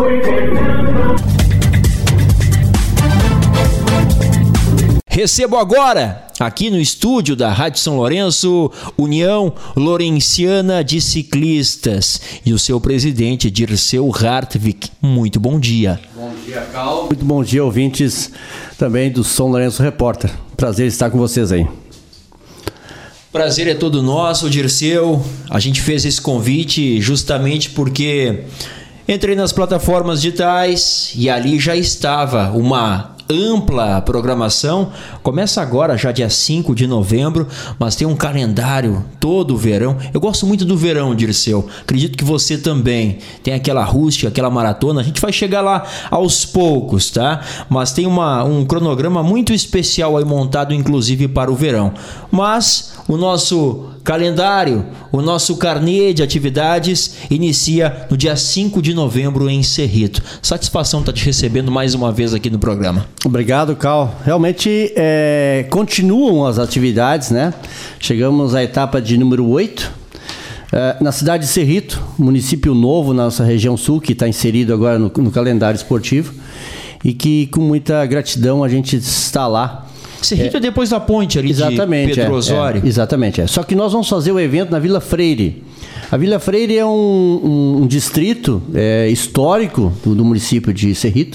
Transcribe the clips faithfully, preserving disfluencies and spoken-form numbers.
Recebo agora, aqui no estúdio da Rádio São Lourenço, União Lourenciana de Ciclistas e o seu presidente, Dirceu Hartwig. Muito bom dia. Bom dia, Cal. Muito bom dia, ouvintes também do São Lourenço Repórter. Prazer estar com vocês aí. Prazer é todo nosso, Dirceu. A gente fez esse convite justamente porque entrei nas plataformas digitais e ali já estava uma ampla programação. Começa agora, já dia cinco de novembro, mas tem um calendário todo o verão. Eu gosto muito do verão, Dirceu. Acredito que você também. Tem aquela rústica, aquela maratona. A gente vai chegar lá aos poucos, tá? Mas tem uma, um cronograma muito especial aí montado, inclusive, para o verão. Mas o nosso calendário, o nosso carnê de atividades inicia no dia cinco de novembro em Cerrito. Satisfação estar te recebendo mais uma vez aqui no programa. Obrigado, Cal. Realmente é, continuam as atividades, né? Chegamos à etapa de número oito. É, na cidade de Cerrito, município novo na nossa região sul, que está inserido agora no, no calendário esportivo e que com muita gratidão a gente está lá. Cerrito é, é depois da ponte ali exatamente, de Pedro é, Osório. É, exatamente, é. Só que nós vamos fazer o evento na Vila Freire. A Vila Freire é um, um, um distrito é, histórico do, do município de Cerrito.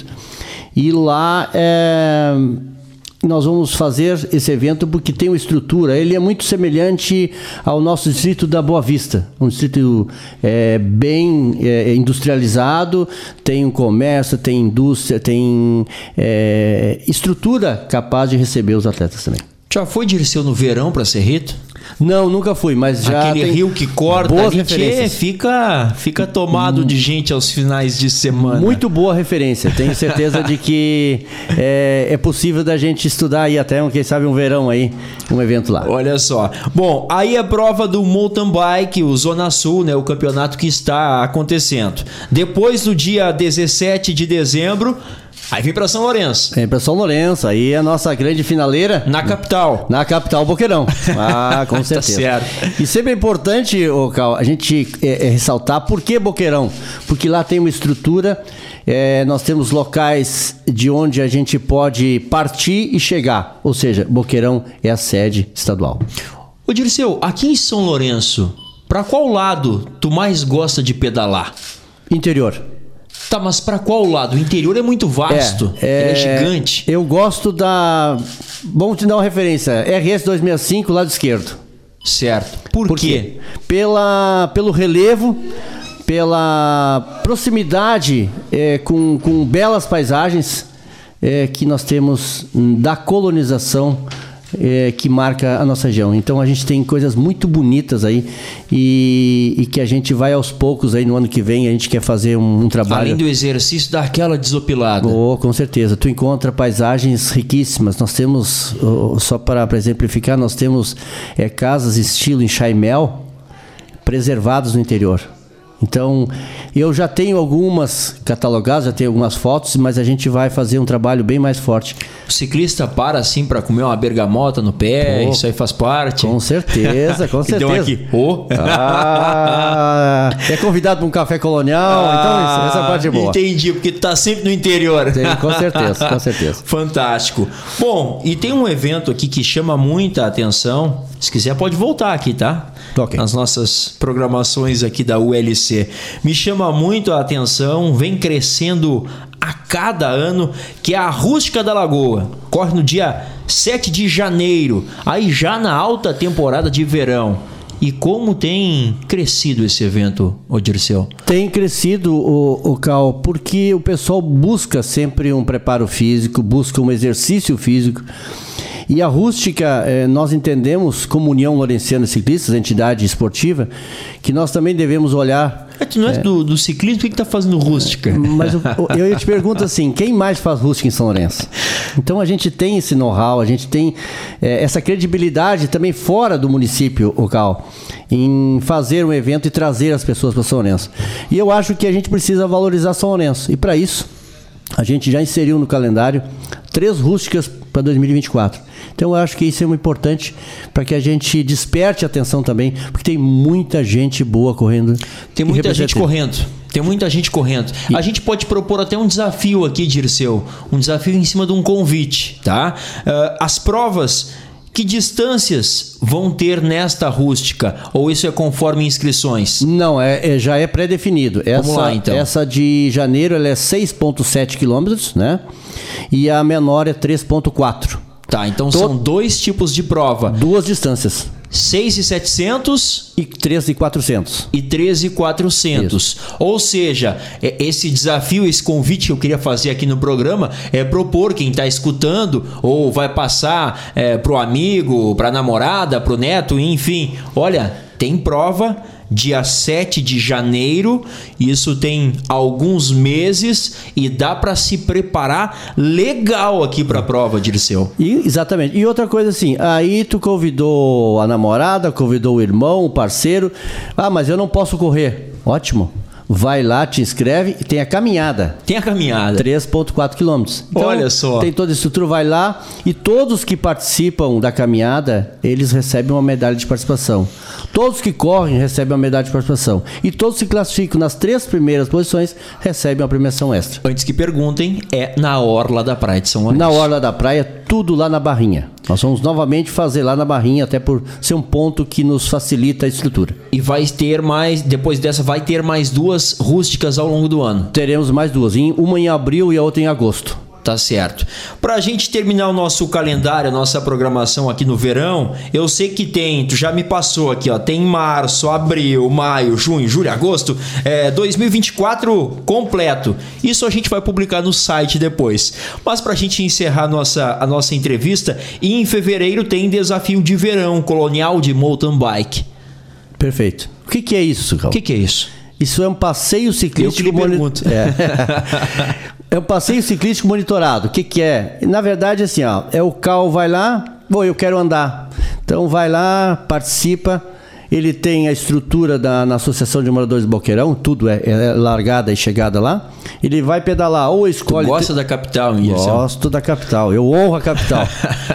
E lá é, nós vamos fazer esse evento porque tem uma estrutura. Ele é muito semelhante ao nosso distrito da Boa Vista. Um distrito é, bem é, industrializado, tem um comércio, tem indústria, tem é, estrutura capaz de receber os atletas também. Já foi, Dirceu, no verão para Cerrito? Não, nunca fui, mas já aquele tem rio que corta boas ali, referências. Tchê, fica, fica tomado de gente aos finais de semana. Muito boa referência. Tenho certeza de que é, é possível da gente estudar aí até, um, quem sabe, um verão aí, um evento lá. Olha só. Bom, aí a prova do mountain bike, o Zona Sul, né, o campeonato que está acontecendo. Depois do dia dezessete de dezembro, aí vem para São Lourenço. Vem para São Lourenço, aí é a nossa grande finaleira. Na capital. Na capital, Boqueirão. Ah, com certeza. Tá certo. E sempre é importante, ô, Cal, a gente é, é, ressaltar por que Boqueirão. Porque lá tem uma estrutura, é, nós temos locais de onde a gente pode partir e chegar. Ou seja, Boqueirão é a sede estadual. Ô Dirceu, aqui em São Lourenço, para qual lado tu mais gosta de pedalar? Interior. Tá, mas para qual lado? O interior é muito vasto, é, é, ele é gigante. Eu gosto da... Vamos te dar uma referência. R S duzentos e sessenta e cinco, lado esquerdo. Certo. Por, Por quê? quê? Pela, pelo relevo, pela proximidade é, com, com belas paisagens é, que nós temos da colonização É, que marca a nossa região. Então a gente tem coisas muito bonitas aí e, e que a gente vai aos poucos aí no ano que vem, a gente quer fazer um, um trabalho. Além do exercício, daquela desopilada. Oh, com certeza. Tu encontra paisagens riquíssimas. Nós temos, oh, só para exemplificar, nós temos é, casas estilo em Chaimel preservadas no interior. Então, eu já tenho algumas catalogadas, já tenho algumas fotos, mas a gente vai fazer um trabalho bem mais forte. O ciclista para assim para comer uma bergamota no pé, oh, isso aí faz parte? Com certeza, com certeza. Então aqui, oh. ah, é convidado para um café colonial, ah, então essa parte é boa. Entendi, porque tu tá sempre no interior. Tem, com certeza, com certeza. Fantástico. Bom, e tem um evento aqui que chama muita atenção. Se quiser pode voltar aqui, tá? Okay. Nas nossas programações aqui da U L C. Me chama muito a atenção, vem crescendo a cada ano, que é a Rústica da Lagoa. Corre no dia sete de janeiro, aí já na alta temporada de verão. E como tem crescido esse evento, ô Dirceu? Tem crescido, o, o Cal, porque o pessoal busca sempre um preparo físico, busca um exercício físico. E a Rústica, eh, nós entendemos, como União Lourenciana de Ciclistas, entidade esportiva, que nós também devemos olhar... É, tu não é, é do, do ciclismo, por que tu tá fazendo Rústica? Mas eu, eu te pergunto assim, quem mais faz Rústica em São Lourenço? Então a gente tem esse know-how, a gente tem eh, essa credibilidade também fora do município, o Cal, em fazer um evento e trazer as pessoas para São Lourenço. E eu acho que a gente precisa valorizar São Lourenço. E para isso, a gente já inseriu no calendário três rústicas para dois mil e vinte e quatro. Então eu acho que isso é muito importante para que a gente desperte a atenção também, porque tem muita gente boa correndo. Tem muita gente correndo. Tem muita gente correndo. E a gente pode propor até um desafio aqui, Dirceu. Um desafio em cima de um convite, tá? Uh, as provas, que distâncias vão ter nesta rústica? Ou isso é conforme inscrições? Não, é, é, já é pré-definido. Essa, Vamos lá, então. Essa de janeiro ela é seis vírgula sete quilômetros, né? E a menor é três vírgula quatro. Tá, então Tô... são dois tipos de prova. Duas distâncias. seis mil e setecentos e três mil e quatrocentos. E três mil e quatrocentos. Ou seja, esse desafio, esse convite que eu queria fazer aqui no programa é propor quem está escutando ou vai passar é, pro amigo, pra namorada, pro neto, enfim. Olha, tem prova dia sete de janeiro, isso tem alguns meses e dá para se preparar legal aqui para a prova, Dirceu. E, exatamente. E outra coisa assim, aí tu convidou a namorada, convidou o irmão, o parceiro. Ah, mas eu não posso correr. Ótimo. Vai lá, te inscreve e tem a caminhada. Tem a caminhada. três vírgula quatro quilômetros. Então, olha só. Tem toda a estrutura, vai lá e todos que participam da caminhada, eles recebem uma medalha de participação. Todos que correm recebem uma medalha de participação. E todos que classificam nas três primeiras posições recebem uma premiação extra. Antes que perguntem, é na orla da praia de São Lourenço. Na orla da praia, tudo lá na Barrinha. Nós vamos novamente fazer lá na Barrinha, até por ser um ponto que nos facilita a estrutura. E vai ter mais, depois dessa, vai ter mais duas rústicas ao longo do ano? Teremos mais duas, uma em abril e a outra em agosto. Tá certo. Para a gente terminar o nosso calendário, a nossa programação aqui no verão, eu sei que tem, tu já me passou aqui, ó, tem março, abril, maio, junho, julho, agosto, é, dois mil e vinte e quatro completo. Isso a gente vai publicar no site depois. Mas para a gente encerrar a nossa, a nossa entrevista, em fevereiro tem desafio de verão colonial de mountain bike. Perfeito. O que, que é isso, Cal? O que, que é isso? Isso é um passeio ciclístico. Eu que lhe pergunto. É. É um passeio ciclístico monitorado. O que, que é? Na verdade, assim, ó, é o Cal vai lá, bom, eu quero andar. Então vai lá, participa. Ele tem a estrutura da, na Associação de Moradores do Boqueirão, tudo é, é largada e chegada lá. Ele vai pedalar ou escolhe. Tu gosta da capital, Mircea? Gosto da capital, eu honro a capital.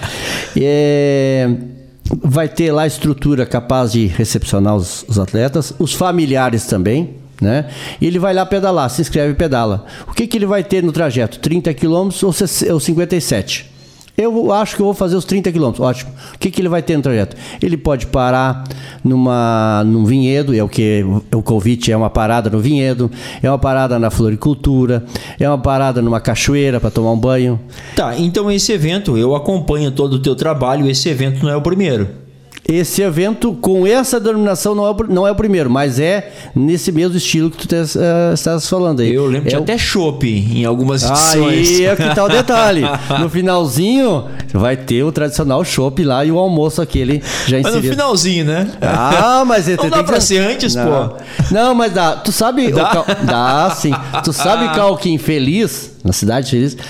é... Vai ter lá a estrutura capaz de recepcionar os, os atletas, os familiares também, né? E ele vai lá pedalar, se inscreve e pedala. O que, que ele vai ter no trajeto? trinta quilômetros ou cinquenta e sete? Eu acho que eu vou fazer os trinta quilômetros, ótimo. O que, que ele vai ter no trajeto? Ele pode parar numa, num vinhedo, é o que o convite é uma parada no vinhedo, é uma parada na floricultura, é uma parada numa cachoeira para tomar um banho. Tá, então esse evento, eu acompanho todo o teu trabalho, esse evento não é o primeiro. Esse evento, com essa denominação, não é, o, não é o primeiro, mas é nesse mesmo estilo que tu te, uh, estás falando aí. Eu lembro de é até chopp em algumas edições. Aí é que tá o detalhe. No finalzinho, vai ter o tradicional chopp lá e o almoço aquele já inserido. Mas no finalzinho, né? Ah, mas... Não dá pra ser antes, não. pô. Não, mas dá. Tu sabe... Dá? Cal... Dá, sim. Tu sabe, Cal, que em Feliz, na cidade de Feliz,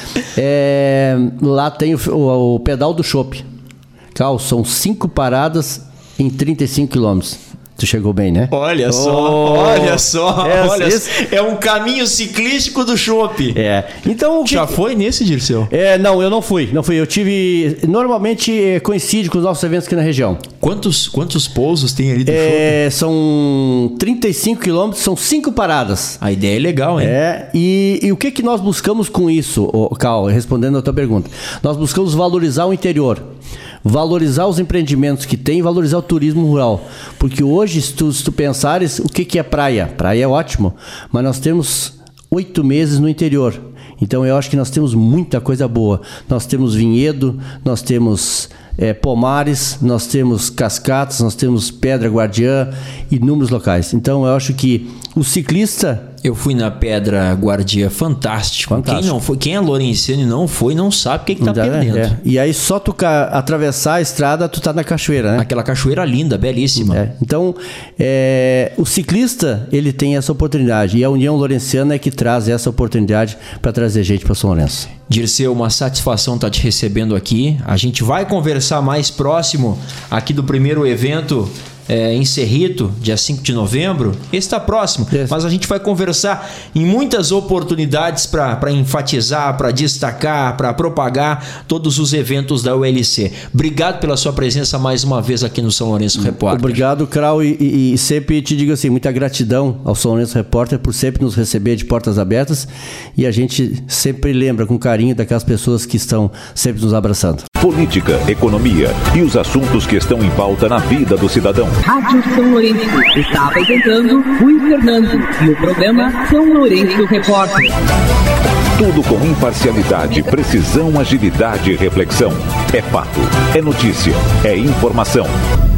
é... lá tem o, o, o pedal do chopp. Cal, são cinco paradas em trinta e cinco quilômetros. Tu chegou bem, né? Olha só, oh, olha só. É, olha esse... é um caminho ciclístico do chopp. É. Então, já que... foi nesse, Dirceu? É, não, eu não fui. Não fui. Eu tive... Normalmente coincide com os nossos eventos aqui na região. Quantos, quantos pousos tem ali do é, chopp? São trinta e cinco quilômetros, são cinco paradas. A ideia é legal, hein? É, e, e o que, que nós buscamos com isso, oh, Cal, respondendo a tua pergunta? Nós buscamos valorizar o interior. Valorizar os empreendimentos que tem, valorizar o turismo rural. Porque hoje, se tu, se tu pensares, o que, que é praia? Praia é ótimo, mas nós temos oito meses no interior. Então eu acho que nós temos muita coisa boa. Nós temos vinhedo, nós temos é, pomares, nós temos cascatas, nós temos pedra guardiã, inúmeros locais. Então eu acho que o ciclista... Eu fui na Pedra Guardia, fantástico. fantástico. Quem não foi, quem é lourenciano e não foi, não sabe o que, que tá perdendo. É. E aí só tu ca- atravessar a estrada, tu tá na cachoeira, né? Aquela cachoeira linda, belíssima. É. Então, é, o ciclista, ele tem essa oportunidade. E a União Lourenciana é que traz essa oportunidade para trazer gente para São Lourenço. Dirceu, uma satisfação estar te recebendo aqui. A gente vai conversar mais próximo aqui do primeiro evento é, em Cerrito, dia cinco de novembro. Esse está próximo, Yes. mas a gente vai conversar em muitas oportunidades para enfatizar, para destacar, para propagar todos os eventos da U L C. Obrigado pela sua presença mais uma vez aqui no São Lourenço Repórter. Obrigado, Krau, e, e, e sempre te digo assim, muita gratidão ao São Lourenço Repórter por sempre nos receber de portas abertas, e a gente sempre lembra com carinho daquelas pessoas que estão sempre nos abraçando. Política, economia e os assuntos que estão em pauta na vida do cidadão. Rádio São Lourenço está apresentando Rui Fernando e o programa São Lourenço Repórter. Tudo com imparcialidade, precisão, agilidade e reflexão. É fato, é notícia, é informação.